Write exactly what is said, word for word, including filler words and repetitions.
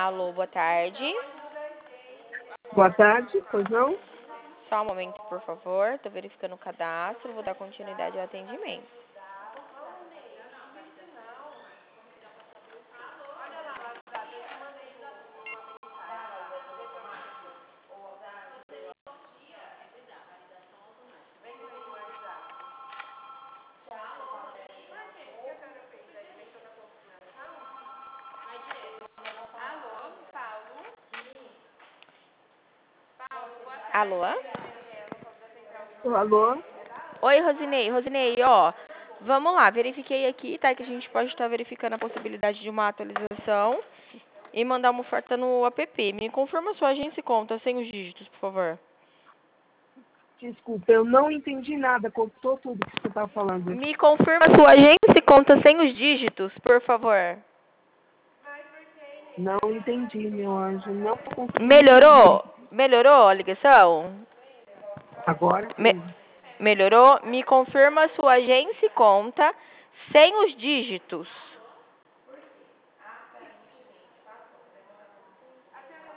Alô, boa tarde. Boa tarde, pois não? Só um momento, por favor. Estou verificando o cadastro. Vou dar continuidade ao atendimento. Alô? Alô? Oi, Rosinei. Rosinei, ó. Vamos lá, verifiquei aqui, tá? Que a gente pode estar verificando a possibilidade de uma atualização e mandar uma oferta no app. Me confirma sua agência e conta sem os dígitos, por favor. Desculpa, eu não entendi nada, cortou tudo que você está falando. Me confirma sua agência e conta sem os dígitos, por favor. Não entendi, meu anjo, não tô conseguindo Melhorou? entender. Melhorou a ligação? Agora Me- sim. melhorou? Me confirma sua agência e conta sem os dígitos.